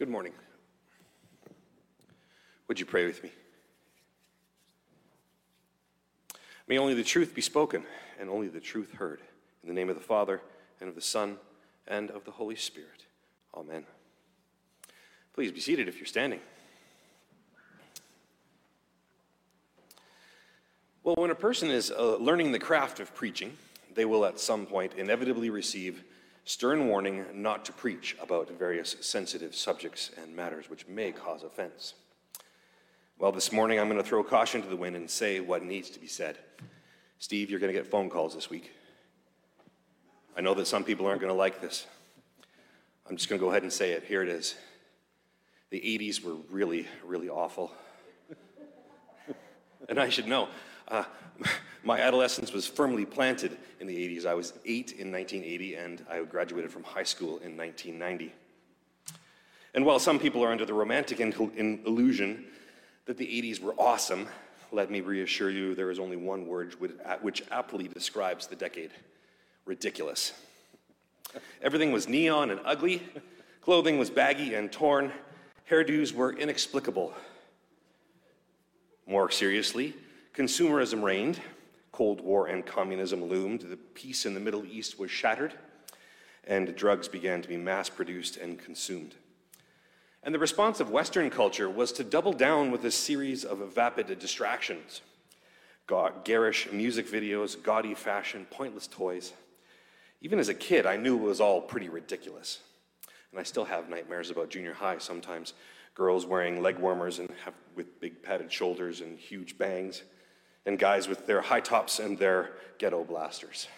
Good morning. Would you pray with me? May only the truth be spoken and only the truth heard. In the name of the Father, and of the Son, and of the Holy Spirit. Amen. Please be seated if you're standing. Well, when a person is learning the craft of preaching, they will at some point inevitably receive stern warning not to preach about various sensitive subjects and matters which may cause offense. Well, this morning I'm going to throw caution to the wind and say what needs to be said. Steve, you're going to get phone calls this week. I know that some people aren't going to like this. I'm just going to go ahead and say it. Here it is. The 80s were really, really awful. And I should know. My adolescence was firmly planted in the 80s. I was 8 in 1980, and I graduated from high school in 1990. And while some people are under the romantic illusion that the 80s were awesome, let me reassure you there is only one word which aptly describes the decade: ridiculous. Everything was neon and ugly, clothing was baggy and torn, hairdos were inexplicable. More seriously, consumerism reigned, Cold War and communism loomed, the peace in the Middle East was shattered, and drugs began to be mass-produced and consumed. And the response of Western culture was to double down with a series of vapid distractions. Garish music videos, gaudy fashion, pointless toys. Even as a kid, I knew it was all pretty ridiculous. And I still have nightmares about junior high sometimes. Girls wearing leg warmers and with big padded shoulders and huge bangs, and guys with their high tops and their ghetto blasters.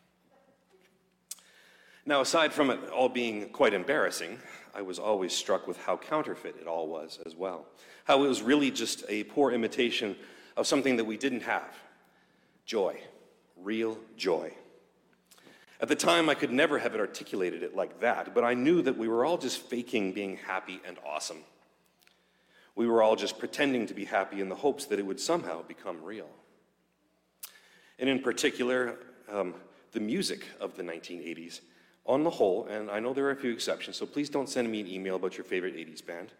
Now, aside from it all being quite embarrassing, I was always struck with how counterfeit it all was as well. How it was really just a poor imitation of something that we didn't have. Joy. Real joy. At the time, I could never have articulated it like that, but I knew that we were all just faking being happy and awesome. We were all just pretending to be happy in the hopes that it would somehow become real. And in particular, the music of the 1980s, on the whole, and I know there are a few exceptions, so please don't send me an email about your favorite 80s band.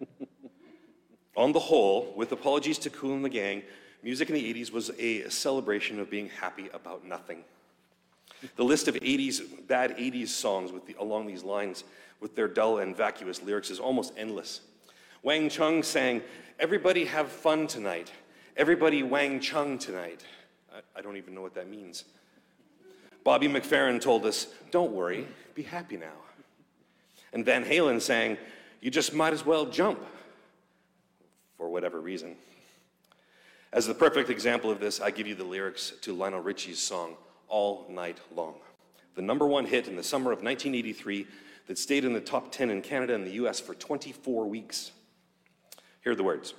On the whole, with apologies to Kool and the Gang, music in the 80s was a celebration of being happy about nothing. The list of bad 80s songs along these lines with their dull and vacuous lyrics is almost endless. Wang Chung sang, "Everybody have fun tonight. Everybody Wang Chung tonight." I don't even know what that means. Bobby McFerrin told us, "Don't worry, be happy now." And Van Halen sang, "You just might as well jump," for whatever reason. As the perfect example of this, I give you the lyrics to Lionel Richie's song, "All Night Long," the #1 hit in the summer of 1983 that stayed in the top 10 in Canada and the US for 24 weeks. Here are the words.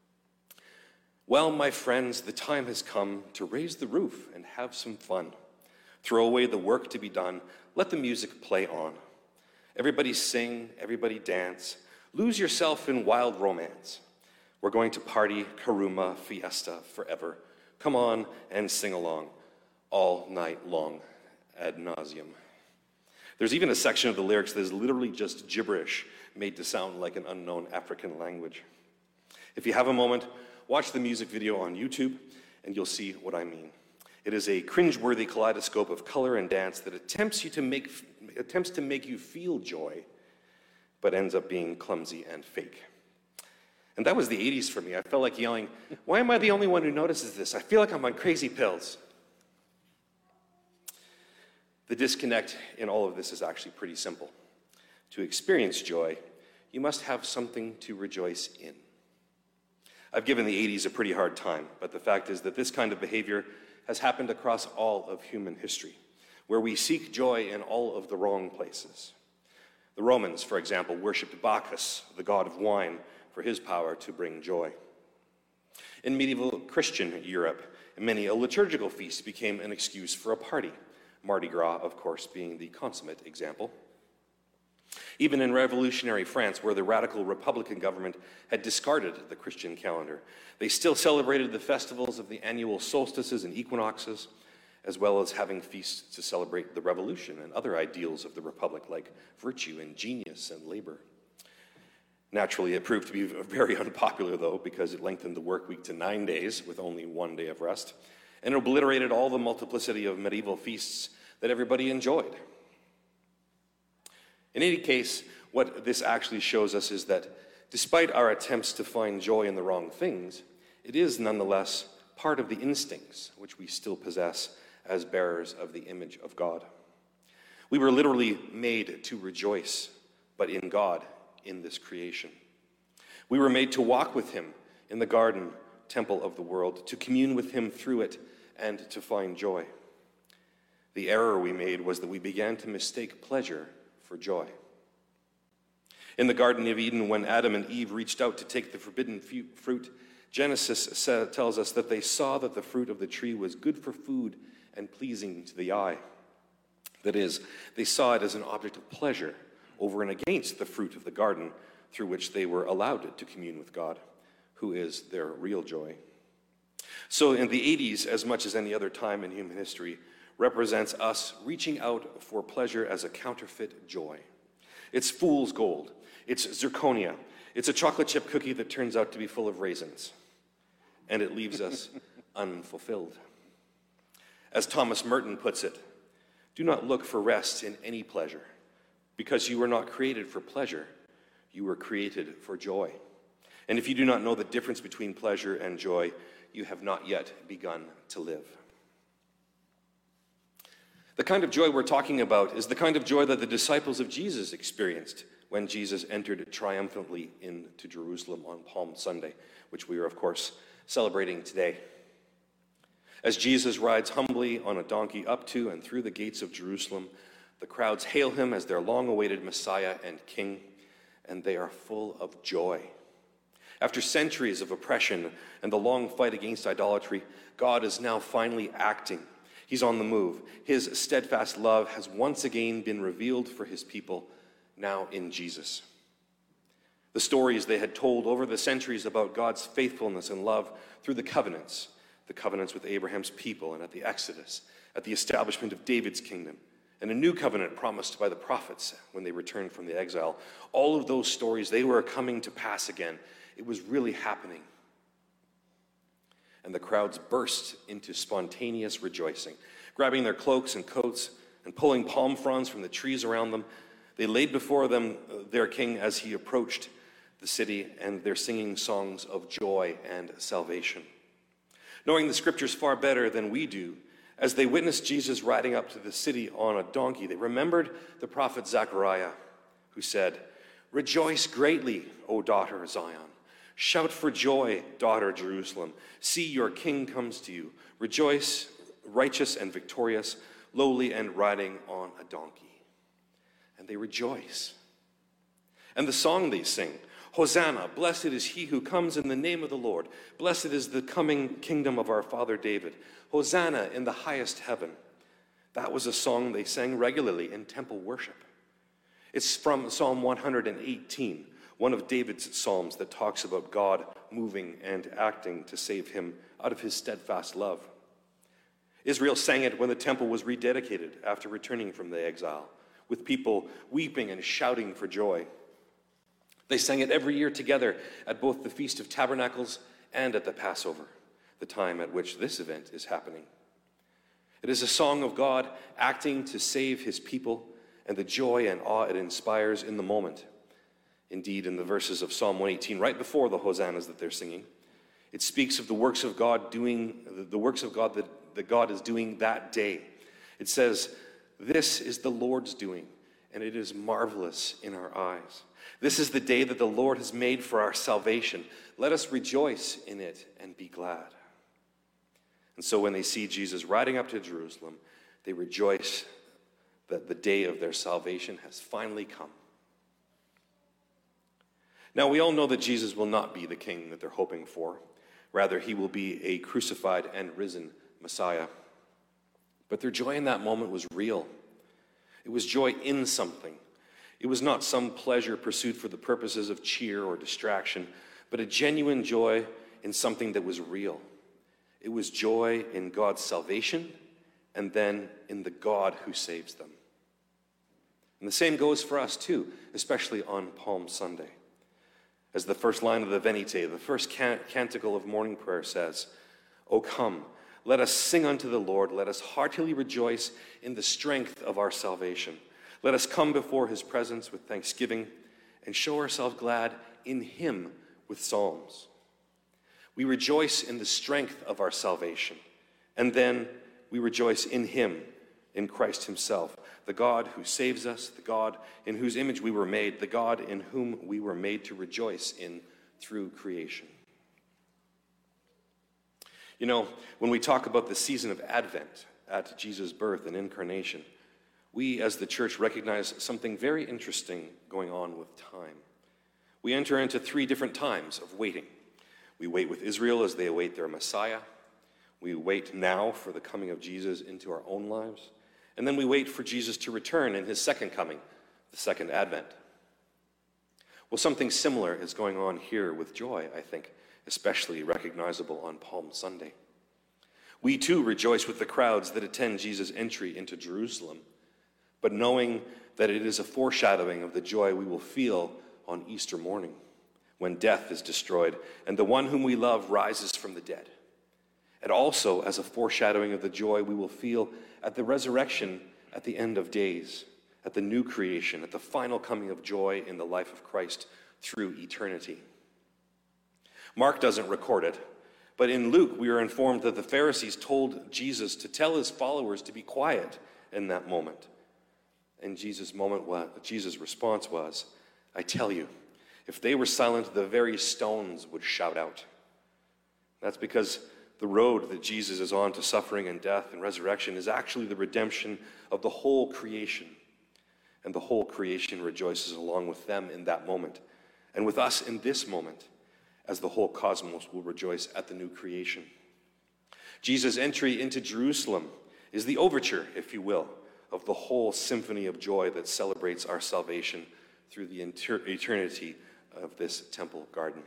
"Well, my friends, the time has come to raise the roof and have some fun. Throw away the work to be done. Let the music play on. Everybody sing, everybody dance. Lose yourself in wild romance. We're going to party, Karuma, fiesta, forever. Come on and sing along. All night long, ad nauseum." There's even a section of the lyrics that is literally just gibberish made to sound like an unknown African language. If you have a moment, watch the music video on YouTube and you'll see what I mean. It is a cringeworthy kaleidoscope of color and dance that attempts to make you feel joy, but ends up being clumsy and fake. And that was the 80s for me. I felt like yelling, "Why am I the only one who notices this? I feel like I'm on crazy pills." The disconnect in all of this is actually pretty simple. To experience joy, you must have something to rejoice in. I've given the 80s a pretty hard time, but the fact is that this kind of behavior has happened across all of human history, where we seek joy in all of the wrong places. The Romans, for example, worshipped Bacchus, the god of wine, for his power to bring joy. In medieval Christian Europe, many a liturgical feast became an excuse for a party, Mardi Gras, of course, being the consummate example. Even in revolutionary France, where the radical Republican government had discarded the Christian calendar, they still celebrated the festivals of the annual solstices and equinoxes, as well as having feasts to celebrate the revolution and other ideals of the Republic, like virtue and genius and labor. Naturally, it proved to be very unpopular, though, because it lengthened the work week to 9 days with only 1 day of rest, and it obliterated all the multiplicity of medieval feasts that everybody enjoyed. In any case, what this actually shows us is that despite our attempts to find joy in the wrong things, it is nonetheless part of the instincts which we still possess as bearers of the image of God. We were literally made to rejoice, but in God, in this creation. We were made to walk with him in the garden temple of the world, to commune with him through it, and to find joy. The error we made was that we began to mistake pleasure for joy. In the Garden of Eden, when Adam and Eve reached out to take the forbidden fruit, Genesis tells us that they saw that the fruit of the tree was good for food and pleasing to the eye. That is, they saw it as an object of pleasure over and against the fruit of the garden through which they were allowed to commune with God, who is their real joy. So in the 80s, as much as any other time in human history, represents us reaching out for pleasure as a counterfeit joy. It's fool's gold. It's zirconia. It's a chocolate chip cookie that turns out to be full of raisins. And it leaves us unfulfilled. As Thomas Merton puts it, do not look for rest in any pleasure, because you were not created for pleasure. You were created for joy. And if you do not know the difference between pleasure and joy, you have not yet begun to live. The kind of joy we're talking about is the kind of joy that the disciples of Jesus experienced when Jesus entered triumphantly into Jerusalem on Palm Sunday, which we are, of course, celebrating today. As Jesus rides humbly on a donkey up to and through the gates of Jerusalem, the crowds hail him as their long-awaited Messiah and King, and they are full of joy. After centuries of oppression and the long fight against idolatry, God is now finally acting. He's on the move. His steadfast love has once again been revealed for his people, now in Jesus. The stories they had told over the centuries about God's faithfulness and love through the covenants with Abraham's people and at the Exodus, at the establishment of David's kingdom, and a new covenant promised by the prophets when they returned from the exile. All of those stories, they were coming to pass again. It was really happening. And the crowds burst into spontaneous rejoicing. Grabbing their cloaks and coats and pulling palm fronds from the trees around them, they laid before them their king as he approached the city, and they're singing songs of joy and salvation. Knowing the scriptures far better than we do, as they witnessed Jesus riding up to the city on a donkey, they remembered the prophet Zechariah, who said, "Rejoice greatly, O daughter Zion. Shout for joy, daughter Jerusalem. See, your king comes to you. Rejoice, righteous and victorious, lowly and riding on a donkey." And they rejoice. And the song they sing, "Hosanna, blessed is he who comes in the name of the Lord. Blessed is the coming kingdom of our father David. Hosanna in the highest heaven." That was a song they sang regularly in temple worship. It's from Psalm 118, one of David's psalms that talks about God moving and acting to save him out of his steadfast love. Israel sang it when the temple was rededicated after returning from the exile, with people weeping and shouting for joy. They sang it every year together at both the Feast of Tabernacles and at the Passover, the time at which this event is happening. It is a song of God acting to save his people and the joy and awe it inspires in the moment. Indeed, in the verses of Psalm 118, right before the hosannas that they're singing, it speaks of the works of God that God is doing that day. It says, "This is the Lord's doing, and it is marvelous in our eyes. This is the day that the Lord has made for our salvation. Let us rejoice in it and be glad." And so when they see Jesus riding up to Jerusalem, they rejoice that the day of their salvation has finally come. Now, we all know that Jesus will not be the king that they're hoping for. Rather, he will be a crucified and risen Messiah. But their joy in that moment was real. It was joy in something. It was not some pleasure pursued for the purposes of cheer or distraction, but a genuine joy in something that was real. It was joy in God's salvation and then in the God who saves them. And the same goes for us too, especially on Palm Sunday. As the first line of the Venite, the first canticle of morning prayer says, "O come, let us sing unto the Lord, let us heartily rejoice in the strength of our salvation. Let us come before his presence with thanksgiving and show ourselves glad in him with psalms." We rejoice in the strength of our salvation, and then we rejoice in him, in Christ himself, the God who saves us, the God in whose image we were made, the God in whom we were made to rejoice in through creation. You know, when we talk about the season of Advent at Jesus' birth and incarnation, we as the church recognize something very interesting going on with time. We enter into 3 different times of waiting. We wait with Israel as they await their Messiah. We wait now for the coming of Jesus into our own lives. And then we wait for Jesus to return in his second coming, the second Advent. Well, something similar is going on here with joy, I think, especially recognizable on Palm Sunday. We too rejoice with the crowds that attend Jesus' entry into Jerusalem, but knowing that it is a foreshadowing of the joy we will feel on Easter morning, when death is destroyed and the one whom we love rises from the dead. And also as a foreshadowing of the joy we will feel at the resurrection at the end of days, at the new creation, at the final coming of joy in the life of Christ through eternity. Mark doesn't record it, but in Luke we are informed that the Pharisees told Jesus to tell his followers to be quiet in that moment. And Jesus' response was, "I tell you, if they were silent, the very stones would shout out." That's because the road that Jesus is on to suffering and death and resurrection is actually the redemption of the whole creation. And the whole creation rejoices along with them in that moment, and with us in this moment, as the whole cosmos will rejoice at the new creation. Jesus' entry into Jerusalem is the overture, if you will, of the whole symphony of joy that celebrates our salvation through the eternity of this temple garden.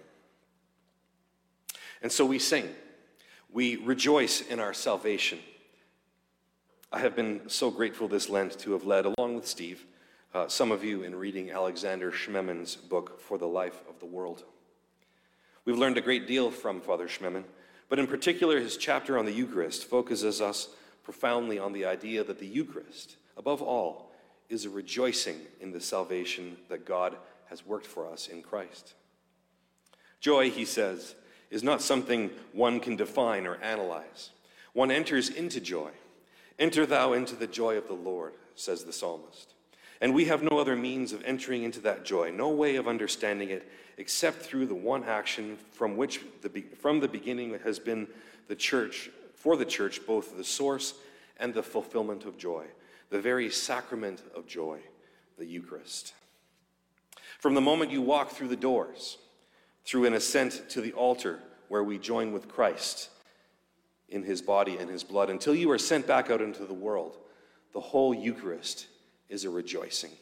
And so we sing. We rejoice in our salvation. I have been so grateful this Lent to have led, along with Steve, some of you in reading Alexander Schmemann's book, For the Life of the World. We've learned a great deal from Father Schmemann, but in particular his chapter on the Eucharist focuses us profoundly on the idea that the Eucharist, above all, is a rejoicing in the salvation that God has worked for us in Christ. Joy, he says, is not something one can define or analyze. One enters into joy. "Enter thou into the joy of the Lord," says the psalmist. And we have no other means of entering into that joy, no way of understanding it, except through the one action from the beginning has been the church, for the church, both the source and the fulfillment of joy, the very sacrament of joy, the Eucharist. From the moment you walk through the doors, through an ascent to the altar where we join with Christ in his body and his blood, until you are sent back out into the world, the whole Eucharist is a rejoicing.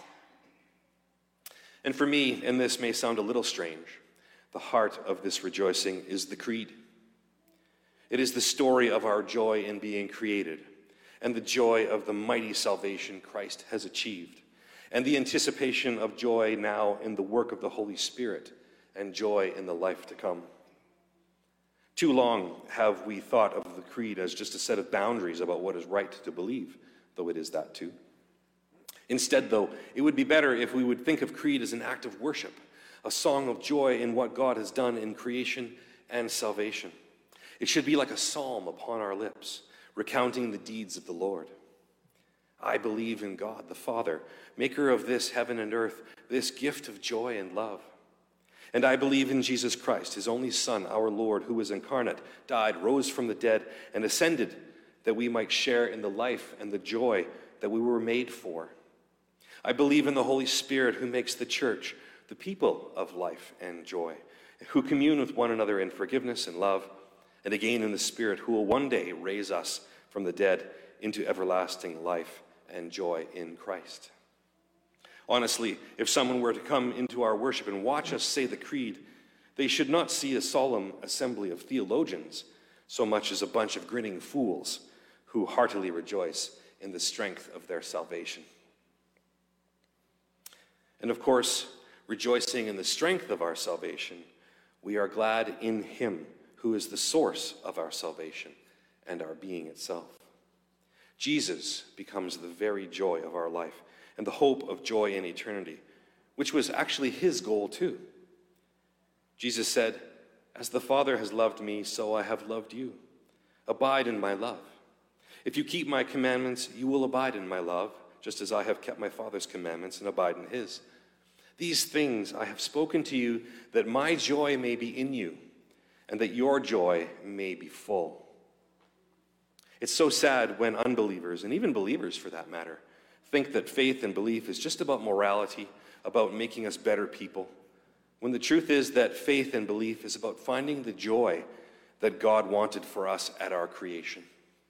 And for me, and this may sound a little strange, the heart of this rejoicing is the Creed. It is the story of our joy in being created, and the joy of the mighty salvation Christ has achieved, and the anticipation of joy now in the work of the Holy Spirit, and joy in the life to come. Too long have we thought of the Creed as just a set of boundaries about what is right to believe, though it is that too. Instead, though, it would be better if we would think of Creed as an act of worship, a song of joy in what God has done in creation and salvation. It should be like a psalm upon our lips, recounting the deeds of the Lord. I believe in God, the Father, maker of this heaven and earth, this gift of joy and love. And I believe in Jesus Christ, his only Son, our Lord, who was incarnate, died, rose from the dead, and ascended, that we might share in the life and the joy that we were made for. I believe in the Holy Spirit, who makes the church the people of life and joy, who commune with one another in forgiveness and love, and again in the Spirit, who will one day raise us from the dead into everlasting life and joy in Christ. Honestly, if someone were to come into our worship and watch us say the Creed, they should not see a solemn assembly of theologians so much as a bunch of grinning fools who heartily rejoice in the strength of their salvation. And of course, rejoicing in the strength of our salvation, we are glad in him who is the source of our salvation and our being itself. Jesus becomes the very joy of our life and the hope of joy in eternity, which was actually his goal too. Jesus said, "As the Father has loved me, so I have loved you. Abide in my love. If you keep my commandments, you will abide in my love, just as I have kept my Father's commandments and abide in his. These things I have spoken to you, that my joy may be in you, and that your joy may be full." It's so sad when unbelievers, and even believers for that matter, think that faith and belief is just about morality, about making us better people, when the truth is that faith and belief is about finding the joy that God wanted for us at our creation.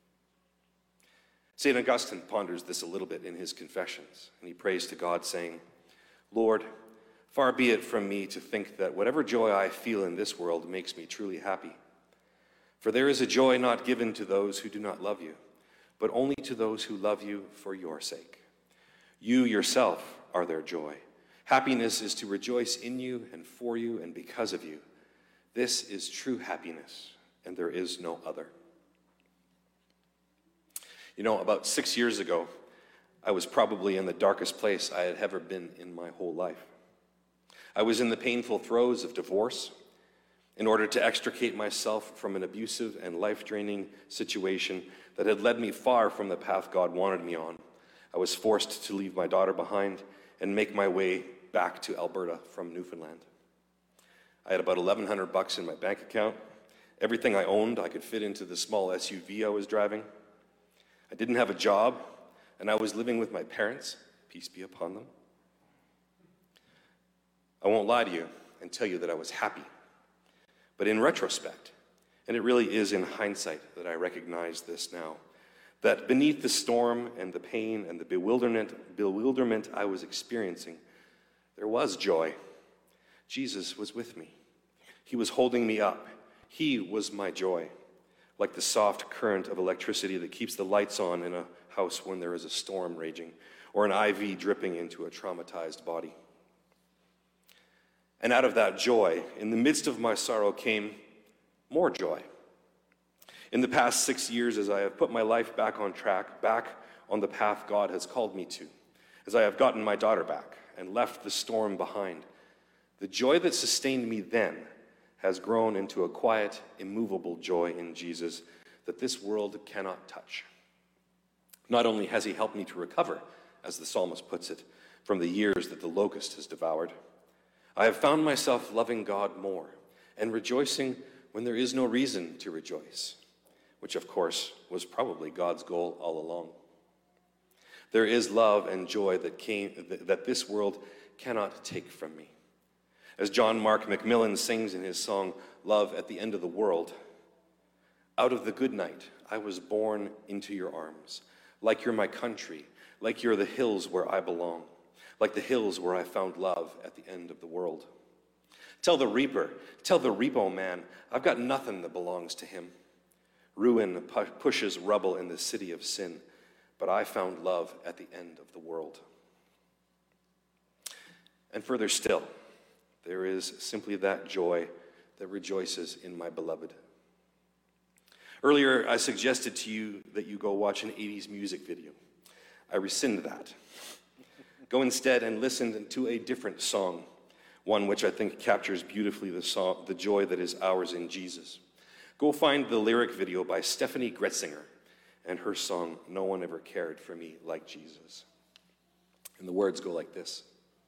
St. Augustine ponders this a little bit in his Confessions, and he prays to God, saying, "Lord, far be it from me to think that whatever joy I feel in this world makes me truly happy. For there is a joy not given to those who do not love you, but only to those who love you for your sake. You yourself are their joy. Happiness is to rejoice in you and for you and because of you. This is true happiness, and there is no other." You know, about 6 years ago, I was probably in the darkest place I had ever been in my whole life. I was in the painful throes of divorce. In order to extricate myself from an abusive and life-draining situation that had led me far from the path God wanted me on, I was forced to leave my daughter behind and make my way back to Alberta from Newfoundland. I had about $1,100 in my bank account. Everything I owned I could fit into the small SUV I was driving. I didn't have a job, and I was living with my parents, peace be upon them. I won't lie to you and tell you that I was happy. But in retrospect, and it really is in hindsight that I recognize this now, that beneath the storm and the pain and the bewilderment I was experiencing, there was joy. Jesus was with me. He was holding me up. He was my joy, like the soft current of electricity that keeps the lights on in a house when there is a storm raging, or an IV dripping into a traumatized body. And out of that joy, in the midst of my sorrow, came more joy. In the past 6 years, as I have put my life back on track, back on the path God has called me to, as I have gotten my daughter back and left the storm behind, the joy that sustained me then has grown into a quiet, immovable joy in Jesus that this world cannot touch. Not only has he helped me to recover, as the psalmist puts it, from the years that the locust has devoured, I have found myself loving God more and rejoicing when there is no reason to rejoice, which of course was probably God's goal all along. There is love and joy that this world cannot take from me. As John Mark McMillan sings in his song, "Love at the End of the World," out of the good night I was born into your arms, like you're my country, like you're the hills where I belong, like the hills where I found love at the end of the world. Tell the reaper, tell the repo man, I've got nothing that belongs to him. Ruin pushes rubble in the city of sin, but I found love at the end of the world. And further still, there is simply that joy that rejoices in my beloved. Earlier, I suggested to you that you go watch an 80s music video. I rescind that. Go instead and listen to a different song, one which I think captures beautifully the joy that is ours in Jesus. Go find the lyric video by Stephanie Gretzinger and her song, "No One Ever Cared for Me Like Jesus." And the words go like this.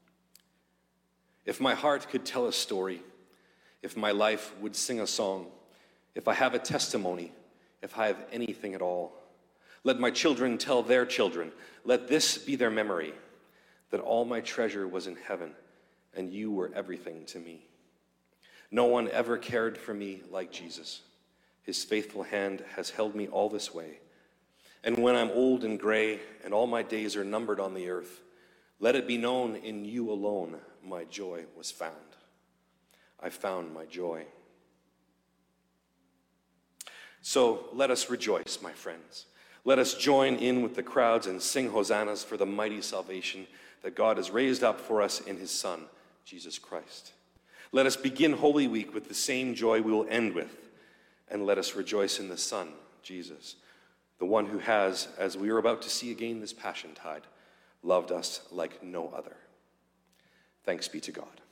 If my heart could tell a story, if my life would sing a song, if I have a testimony, if I have anything at all, let my children tell their children, let this be their memory, that all my treasure was in heaven, and you were everything to me. No one ever cared for me like Jesus. His faithful hand has held me all this way. And when I'm old and gray, and all my days are numbered on the earth, let it be known in you alone my joy was found. I found my joy. So let us rejoice, my friends. Let us join in with the crowds and sing hosannas for the mighty salvation that God has raised up for us in his Son, Jesus Christ. Let us begin Holy Week with the same joy we will end with, and let us rejoice in the Son, Jesus, the one who has, as we are about to see again this Passion Tide, loved us like no other. Thanks be to God.